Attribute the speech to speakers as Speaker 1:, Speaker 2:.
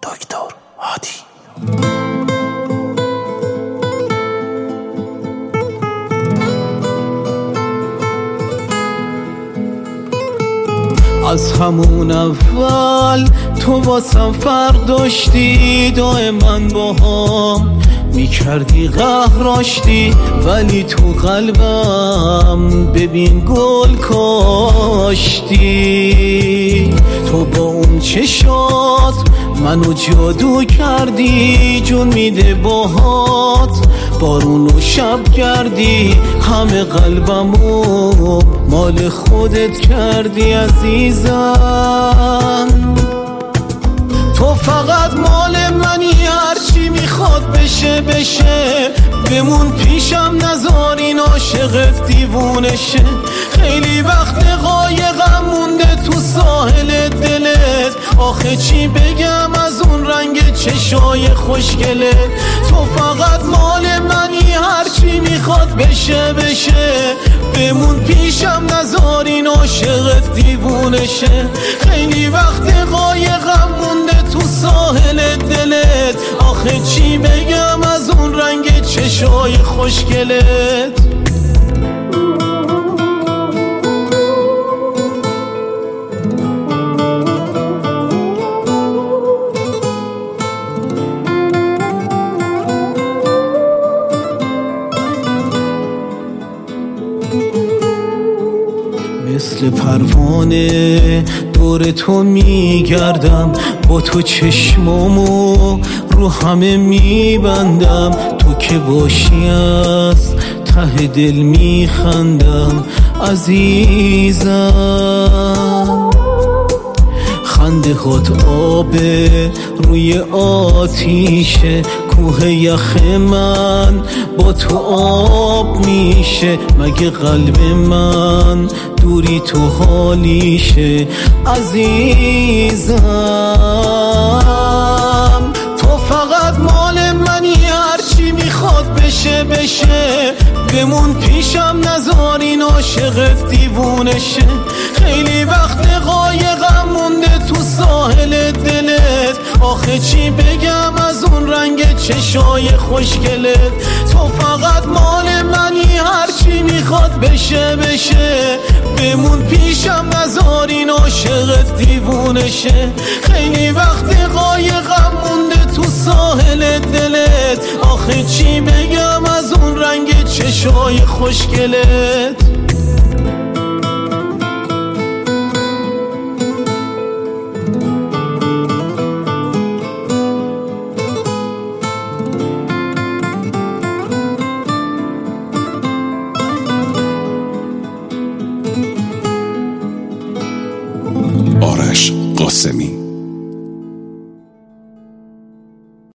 Speaker 1: دکتر هادی. از همون اول تو واسم فرق داشتی، دائما با هم میکردی قهر راشتی، ولی تو قلبم ببین گل کاشتی. تو با اون چشات منو جادو کردی، جون میده باهات بارون و شب کردی، همه قلبمو مال خودت کردی عزیزم. تو فقط مال منی، هرچی میخواد بشه بشه، بمون پیشم نذار این عاشقت دیوونه شه. خیلی وقت قایقم مونده تو ساحل دلت، آخه چی بگم از اون رنگ چشای خوشگلت. تو فقط مال منی، هرچی میخواد بشه بشه، بمون پیشم نذار این عاشقت دیوونه شه. خیلی وقت قایقم مونده تو ساحل دلت، آخه چی بگم از اون رنگ چشای خوشگلت. مثل پروانه دور تو میگردم، با تو چشمامو رو همه میبندم. تو که باشی از ته دل میخندم عزیزم. خنده هات آبه روی آتیشه، کوه یخ من با تو آب میشه. مگه قلب من دوری تو حالیشه عزیزم. تو فقط مال منی، هرچی میخواد بشه بشه، بمون پیشم نذار این عاشقت دیوونه شه. خیلی وقت قایقم مونده تو ساحل دلت، آخه چی بگم از اون رنگ چشای خوشگلت. تو فقط مال منی، هرچی میخواد بشه بشه، بمون پیشم نذار این عاشقت دیوونه شه. خیلی وقت قایقم مونده تو ساحل دلت، آخه چی بگم از اون رنگ چشای خوشگلت.
Speaker 2: آرش قاسمی.